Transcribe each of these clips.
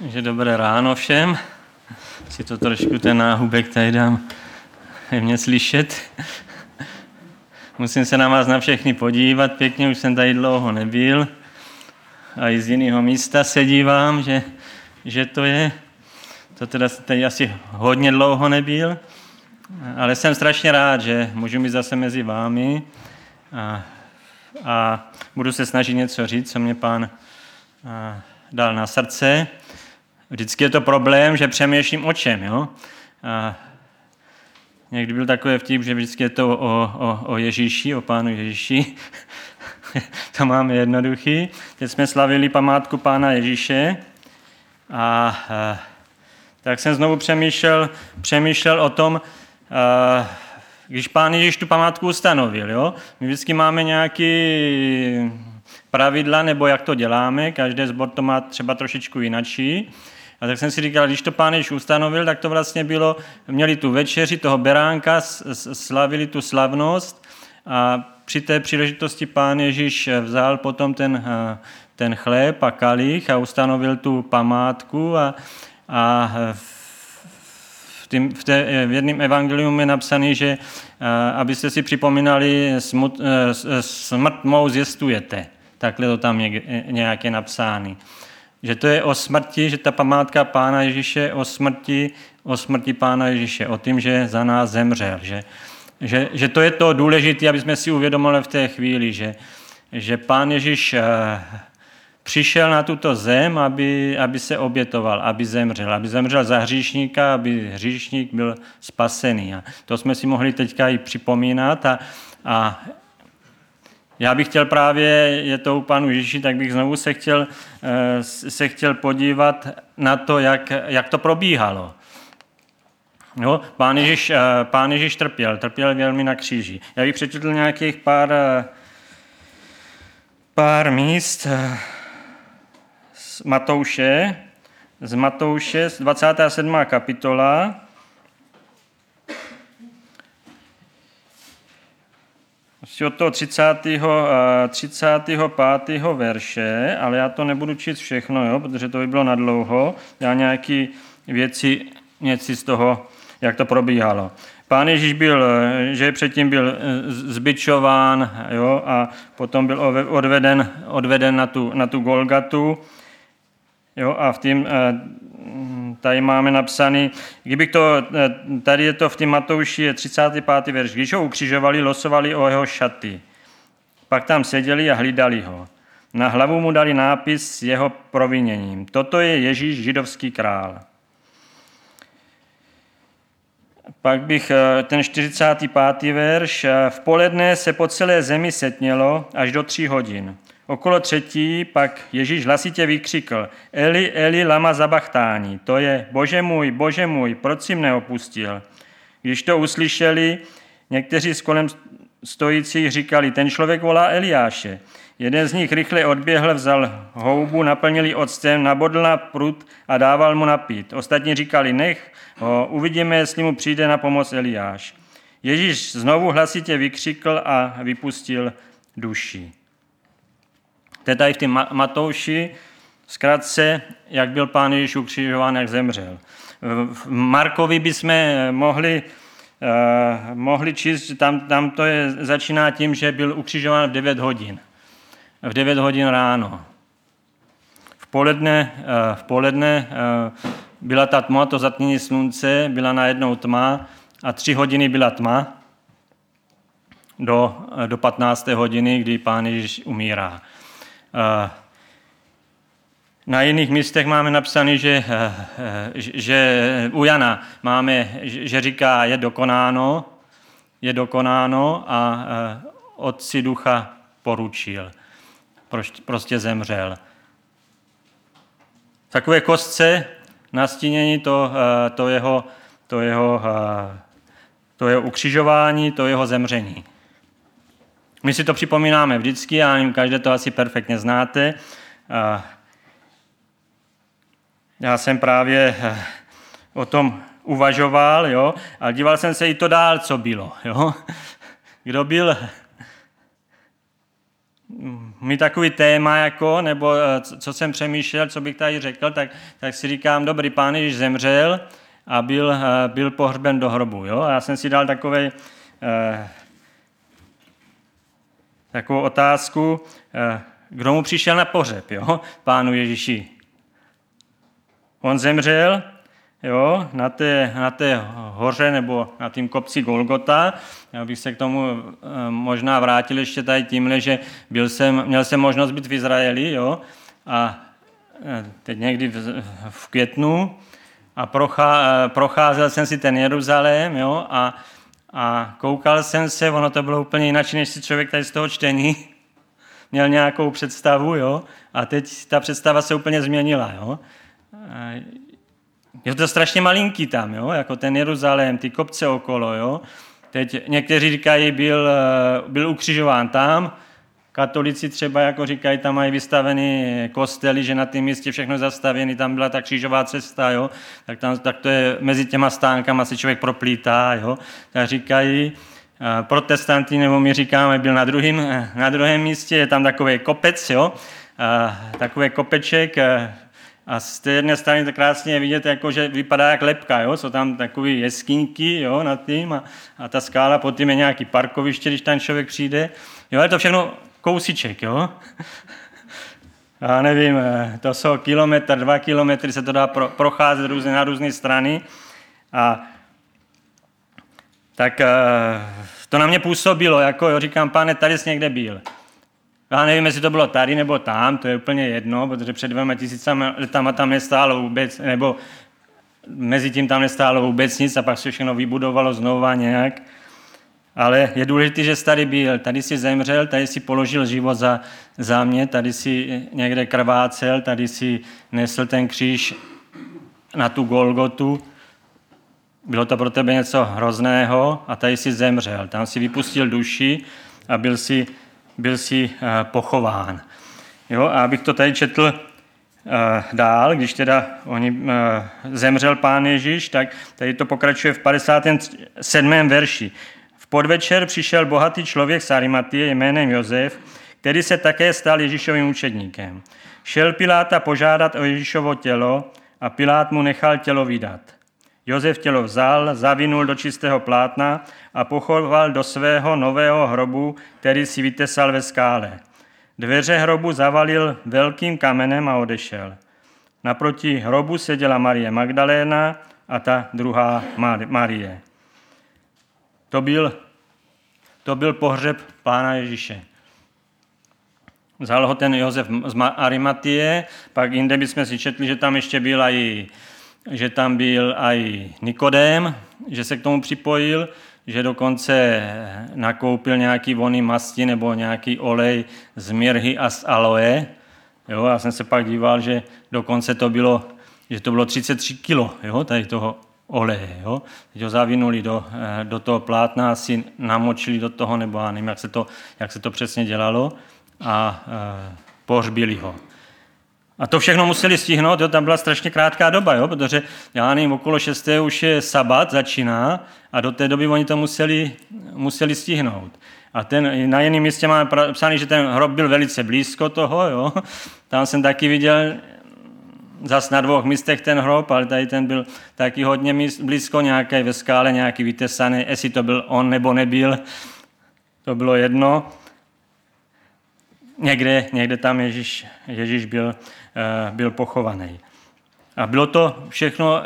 Takže dobré ráno všem. Si to trošku ten náhubek tady dám mě slyšet. Musím se na vás na všechny podívat pěkně, už jsem tady dlouho nebyl. A i z jiného místa se dívám, že to je. To teda tady asi hodně dlouho nebyl. Ale jsem strašně rád, že můžu být zase mezi vámi. A budu se snažit něco říct, co mě Pán dal na srdce. Vždycky je to problém, že přemýšlím o čem, jo? Někdy byl takový vtip, že vždycky je to o Ježíši, o Pánu Ježíši. To máme jednoduchý. Teď jsme slavili památku Pána Ježíše a tak jsem znovu přemýšlel o tom, když Pán Ježíš tu památku ustanovil, jo? My vždycky máme nějaké pravidla, nebo jak to děláme, každý sbor to má třeba trošičku jinačí. A tak jsem si říkal, když to Pán Ježíš ustanovil, tak to vlastně bylo, měli tu večeři toho beránka, slavili tu slavnost a při té příležitosti Pán Ježíš vzal potom ten chléb a kalich a ustanovil tu památku a v jednom evangeliu je napsaný, že abyste si připomínali smrt mou zjistujete. Takhle to tam nějak je napsáno. Že to je o smrti, že ta památka Pána Ježíše o smrti Pána Ježíše, o tom, že za nás zemřel. Že to je to důležité, aby jsme si uvědomili v té chvíli, že Pán Ježíš přišel na tuto zem, aby se obětoval, aby zemřel za hříšníka, aby hříšník byl spasený. A to jsme si mohli teďka i připomínat a já bych chtěl právě, je to u Pánu Ježíši, tak bych znovu se chtěl podívat na to, jak to probíhalo. Jo, Pán Ježíš trpěl velmi na kříži. Já bych přečetl nějakých pár míst z Matouše, 27. kapitola, od toho 35. verše, ale já to nebudu číst všechno, jo, protože to by bylo nadlouho. Já nějaké věci z toho, jak to probíhalo. Pán Ježíš předtím byl zbičován, jo, a potom byl odveden na tu Golgatu. Jo, a tady máme napsaný, tady je to v tom Matouši, je 35. verš. Když ho ukřižovali, losovali o jeho šaty. Pak tam seděli a hlídali ho. Na hlavu mu dali nápis s jeho proviněním. Toto je Ježíš, židovský král. Pak bych ten 45. verš. V poledne se po celé zemi setmělo až do 3 hodin. Okolo 3. pak Ježíš hlasitě vykřikl: Eli, Eli, lama sabachthani. To je Bože můj, proč jsi mne opustil? Když to uslyšeli, někteří z kolem stojících říkali: ten člověk volá Eliáše. Jeden z nich rychle odběhl, vzal houbu, naplnil ji octem, nabodl na prut a dával mu napít. Ostatní říkali: nech ho, uvidíme, jestli mu přijde na pomoc Eliáš. Ježíš znovu hlasitě vykřikl a vypustil duši. Teda i v tom Matouši, zkrátce, jak byl Pán Ježíš ukřižován, jak zemřel. V Markovi bychom mohli číst, tam to začíná tím, že byl ukřižován v 9 hodin. V 9 hodin ráno. V poledne byla ta tma, to zatmění slunce, byla najednou tma a 3 hodiny byla tma do 15. hodiny, kdy Pán Ježíš umírá. Na jiných místech máme napsané, že u Jana máme, že říká, je dokonáno a Otci Ducha poručil. Prostě zemřel. Takové kostce nastínění to jeho ukřižování, to jeho zemření. My si to připomínáme vždycky, já nevím, každé to asi perfektně znáte. Já jsem právě o tom uvažoval, jo, a díval jsem se i to dál, co bylo. Jo. Kdo byl mi takový téma, jako, nebo co jsem přemýšlel, co bych tady řekl, tak si říkám, dobrý, Pán Ježíš zemřel a byl pohřben do hrobu. Jo? A já jsem si dal takovou otázku, kdo mu přišel na pohřeb, jo? Pánu Ježíši. On zemřel, jo, na té hoře nebo na tým kopci Golgota. Já bych se k tomu možná vrátil ještě tady tímhle, že měl jsem možnost být v Izraeli, jo, a teď někdy v květnu a procházel jsem si ten Jeruzalém, jo, a koukal jsem se, ono to bylo úplně jinak, než si člověk tady z toho čtení měl nějakou představu, jo, a teď ta představa se úplně změnila, jo. Je to strašně malinký tam, jo, jako ten Jeruzalém, ty kopce okolo, jo. Teď někteří říkají, byl ukřižován tam, katolici třeba jako říkají, tam mají vystavený kostely, že na tom místě všechno zastavený, tam byla ta křížová cesta, jo, tak to je mezi těma stánkama se člověk proplítá, jo, tak říkají, protestanti, nebo my říkáme, byl na druhém místě, je tam takový kopec, jo, takový kopeček, a z té jedné strany to krásně vidět, jako, že vypadá jak lebka, jo? Jsou tam takové jeskyňky, jo, nad tím a ta skála, pod tím je nějaký parkoviště, když tam člověk přijde. Jo, ale to všechno kousíček, jo. Já nevím, to jsou 2 kilometry, se to dá procházet na různé strany. A tak to na mě působilo, jako jo, říkám, Pane, tady jsi někde byl. Já nevím, jestli to bylo tady nebo tam, to je úplně jedno, protože před 2000 letama tam nestálo vůbec, nebo mezi tím tam nestálo vůbec nic a pak se všechno vybudovalo znova nějak. Ale je důležité, že jsi tady byl, tady jsi zemřel, tady jsi položil život za mě, tady jsi někde krvácel, tady jsi nesl ten kříž na tu Golgotu. Bylo to pro tebe něco hrozného a tady jsi zemřel. Tam jsi vypustil duši a byl si pochován. Jo, a abych to tady četl dál, když teda zemřel Pán Ježíš, tak tady to pokračuje v 57. verši. V podvečer přišel bohatý člověk z Arimatie jménem Josef, který se také stal Ježíšovým učedníkem. Šel Piláta požádat o Ježíšovo tělo a Pilát mu nechal tělo vydat. Josef tělo vzal, zavinul do čistého plátna a pochoval do svého nového hrobu, který si vytesal ve skále. Dveře hrobu zavalil velkým kamenem a odešel. Naproti hrobu seděla Marie Magdaléna a ta druhá Marie. To byl pohřeb Pána Ježíše. Vzal ho ten Josef z Arimatie, pak jinde bychom si četli, že tam ještě byl i Nikodém, že se k tomu připojil, že dokonce nakoupil nějaký vonný masti nebo nějaký olej z mirhy a z aloe. Jo, já jsem se pak díval, že dokonce to bylo 33 kilo, jo, tady toho oleje. Jo. Teď ho zavinuli do toho plátna, asi namočili do toho, nebo já nevím, jak se to přesně dělalo, a pohřbili ho. A to všechno museli stihnout, jo, tam byla strašně krátká doba, jo, protože já nevím, okolo 6. už je sabat, začíná a do té doby oni to museli stihnout. A na jiném místě máme psaný, že ten hrob byl velice blízko toho, jo. Tam jsem taky viděl zas na 2 místech ten hrob, ale tady ten byl taky hodně blízko, nějaké ve skále, nějaký vytesaný, jestli to byl on nebo nebyl, to bylo jedno. Někde tam Ježíš byl pochovaný. A bylo to všechno,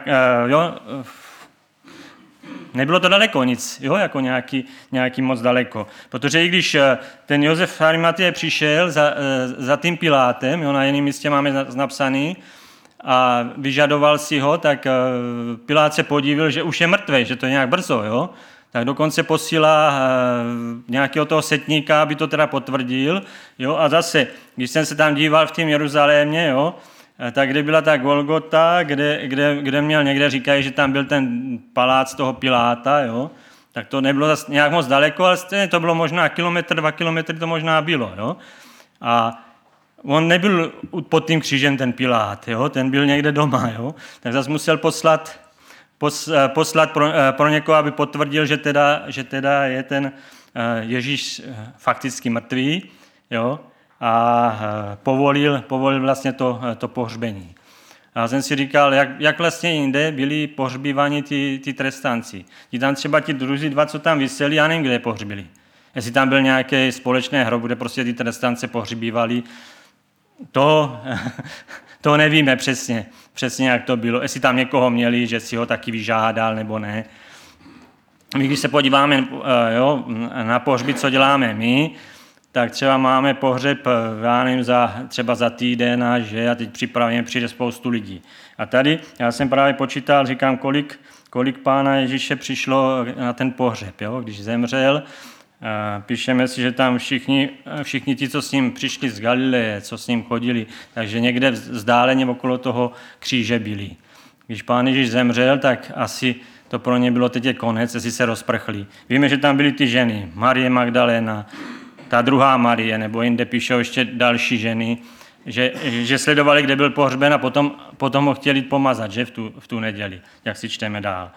nebylo to daleko nic, jo, jako nějaký moc daleko. Protože i když ten Josef Arimatie přišel za tím Pilátem, jo, na jiném místě máme napsaný, a vyžadoval si ho, tak Pilát se podívil, že už je mrtvý, že to je nějak brzo, jo. Tak dokonce posílá nějakého toho setníka, aby to teda potvrdil. Jo? A zase, když jsem se tam díval v tom Jeruzalémě, jo, tak kde byla ta Golgota, kde měl někde, říkají, že tam byl ten palác toho Piláta, jo, tak to nebylo zase nějak moc daleko, ale stejně to bylo možná 2 kilometry to možná bylo. Jo? A on nebyl pod tím křížem ten Pilát, jo? Ten byl někde doma, jo? Tak zase musel poslat pro někoho, aby potvrdil, že teda je ten Ježíš fakticky mrtvý, jo, a povolil vlastně to pohřbení. A já jsem si říkal, jak vlastně jinde byli pohřbíváni ty trestanci. Ti tam třeba ti druzí dva, co tam viseli, já nevím, kde je pohřbili. Jestli tam byl nějaký společný hrob, kde prostě ty trestance pohřbívali, to nevíme přesně, jak to bylo. Jestli tam někoho měli, že si ho taky vyžádal, nebo ne. My, když se podíváme na pohřby, co děláme my, tak třeba máme pohřeb, já nevím, třeba za týden, a teď připravíme, přijde spoustu lidí. A tady, já jsem právě počítal, říkám, kolik Pána Ježíše přišlo na ten pohřeb, jo? Když zemřel. Píšeme si, že tam všichni ti, co s ním přišli z Galileje, co s ním chodili, takže někde vzdáleně okolo toho kříže byli. Když Pán Ježíš zemřel, tak asi to pro ně bylo teď konec, jestli se rozprchli. Víme, že tam byly ty ženy, Marie Magdalena, ta druhá Marie, nebo jinde píšou ještě další ženy, že sledovali, kde byl pohřben, a potom ho chtěli pomazat, že v tu neděli, jak si čteme dál.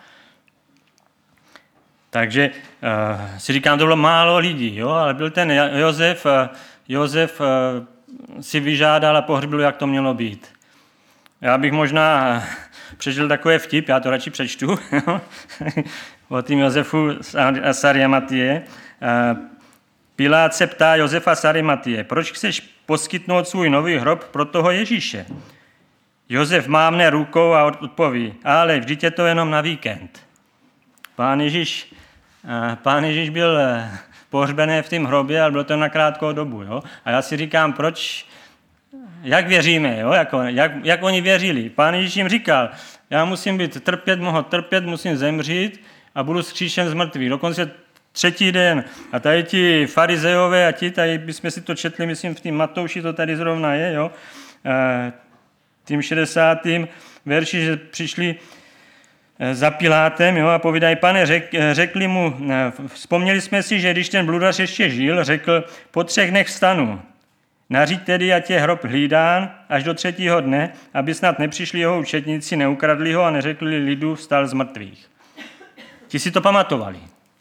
Takže si říkám, to bylo málo lidí, jo, ale byl ten Josef si vyžádal a pohřbil, jak to mělo být. Já bych možná přežil takové vtip, já to radši přečtu, o tým Josefu z Arimatie. Pilát se ptá Josefa z Arimatie, proč chceš poskytnout svůj nový hrob pro toho Ježíše? Josef mávne rukou a odpoví, ale vždyť je to jenom na víkend. Pán Ježíš byl pohřbený v tom hrobě, ale bylo to na krátkou dobu. Jo? A já si říkám, jak věříme, jo? Jak oni věřili. Pán Ježíš jim říkal, já musím mohu trpět, musím zemřít a budu vzkříšen z mrtvých. Dokonce 3. den. A tady ti farizejové a tady bychom si to četli, myslím, v tím Matouši to tady zrovna je, jo? Tím 60. verši, že přišli za Pilátem, jo, a povídají, pane, řekli mu, vzpomněli jsme si, že když ten bludař ještě žil, řekl, po 3 dnech vstanu. Naříď tedy, ať je hrob hlídán až do 3. dne, aby snad nepřišli jeho učedníci, neukradli ho a neřekli lidu, vstal z mrtvých. Ti si to pamatovali.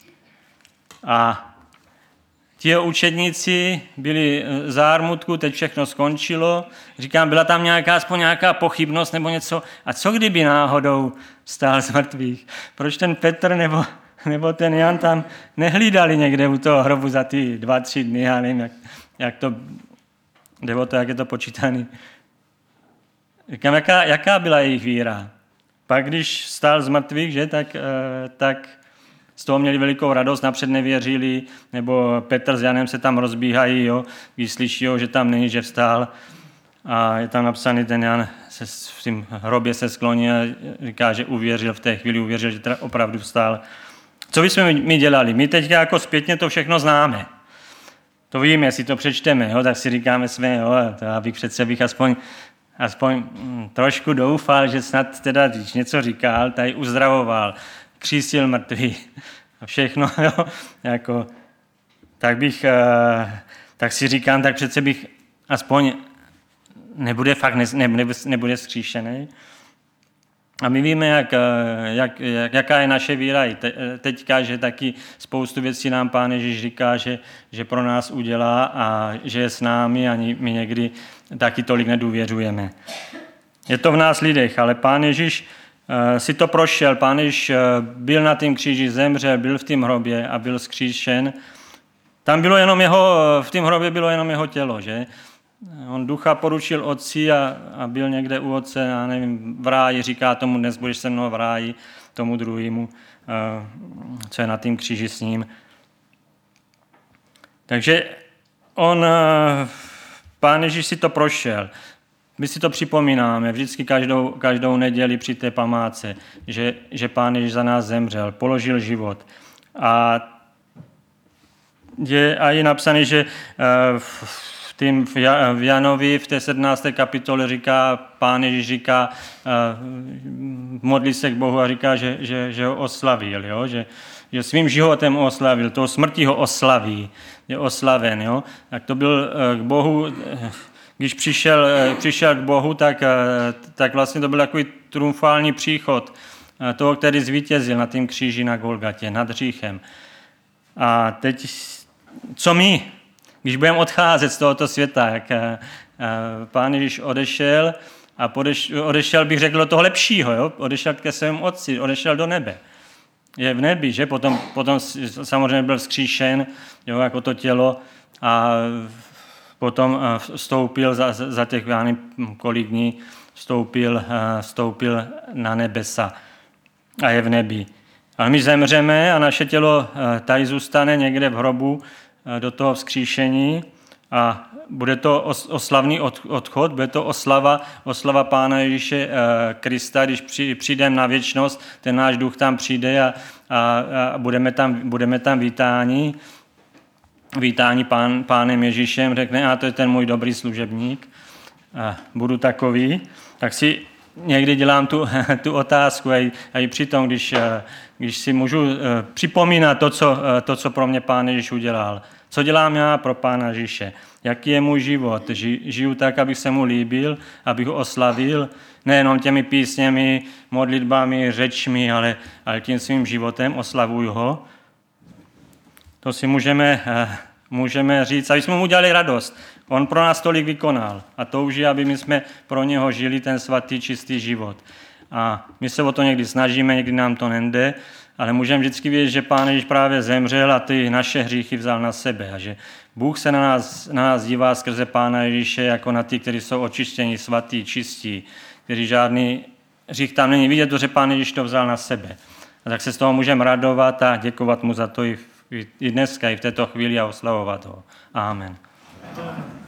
A ti učedníci byli zármutku, teď všechno skončilo. Říkám, byla tam aspoň nějaká pochybnost nebo něco. A co kdyby náhodou stál z mrtvých? Proč ten Petr nebo ten Jan tam nehlídali někde u toho hrobu za ty 2-3 dny? Já nevím, jak to, nebo to, jak je to počítané. Říkám, jaká byla jejich víra? Pak, když stál z mrtvých, že, tak z toho měli velikou radost, napřed nevěřili, nebo Petr s Janem se tam rozbíhají, jo, když slyší, že tam není, že vstál. A je tam napsaný, ten Jan v tom hrobě se skloní a říká, že uvěřil, v té chvíli uvěřil, že teda opravdu vstál. Co bychom my dělali? My teď jako zpětně to všechno známe. To víme, jestli to přečteme, jo, tak si říkáme to abych přece aspoň trošku doufal, že snad teda, když něco říkal, tady uzdravoval, křísil mrtvý a všechno, jo, jako, tak si říkám, tak přece bych aspoň nebude zkříšený. A my víme, jaká je naše víra i teďka, že taky spoustu věcí nám Pán Ježíš říká, že pro nás udělá a že je s námi a my někdy taky tolik nedůvěřujeme. Je to v nás lidech, ale Pán Ježíš si to prošel. Pán Ježíš byl na tom kříži, zemřel, byl v tom hrobě a byl zkříšen. Tam bylo v tom hrobě bylo jenom jeho tělo, že? On ducha poručil otci a byl někde u otce, já nevím, v ráji, říká tomu, dnes budeš se mnou v ráji, tomu druhému, co je na tom kříži s ním. Takže Pán Ježíš si to prošel. My si to připomínáme vždycky každou neděli při té památce, že Pán Ježíš za nás zemřel, položil život. A je napsané, že v Janovi v té 17. kapitole Pán Ježíš říká, modlí se k Bohu a říká, že ho oslavil, jo? Že svým životem oslavil, toho smrti ho oslaví, je oslaven. Jo? Tak to byl k Bohu, když přišel k Bohu, tak vlastně to byl takový triumfální příchod toho, který zvítězil na tom kříži na Golgatě, nad hříchem. A teď, co my? Když budeme odcházet z tohoto světa, jak Pán Ježíš odešel a odešel, bych řekl, do toho lepšího, jo? Odešel ke svému otci, odešel do nebe. Je v nebi, že? Potom samozřejmě byl vzkříšen, jo, jako to tělo a potom vstoupil za těch, já nevím, kolik dní, vstoupil na nebesa a je v nebi. Ale my zemřeme a naše tělo tady zůstane někde v hrobu do toho vzkříšení a bude to oslavný odchod, bude to oslava Pána Ježíše Krista, když přijdeme na věčnost, ten náš duch tam přijde a budeme tam vítáni Pánem Ježíšem, řekne, a to je ten můj dobrý služebník, a budu takový, tak si někdy dělám tu otázku a i přitom, když si můžu připomínat to, co pro mě Pán Ježíš udělal. Co dělám já pro Pána Ježíše? Jaký je můj život? Žiju tak, abych se mu líbil, abych ho oslavil, nejenom těmi písněmi, modlitbami, řečmi, ale tím svým životem oslavuju ho. To si můžeme říct, aby jsme mu udělali radost. On pro nás tolik vykonal a touží, aby my jsme pro něho žili ten svatý, čistý život. A my se o to někdy snažíme, někdy nám to nejde, ale můžeme vždycky vědět, že Pán Ježíš právě zemřel a ty naše hříchy vzal na sebe a že Bůh se na nás dívá skrze Pána Ježíše jako na ty, kteří jsou očištěni, svatí, čistí, kteří žádný hřích tam není vidět, protože Pán Ježíš to vzal na sebe. A tak se z toho můžeme radovat a děkovat mu za to i dneska, i v této chvíli a oslavovat ho. Amen.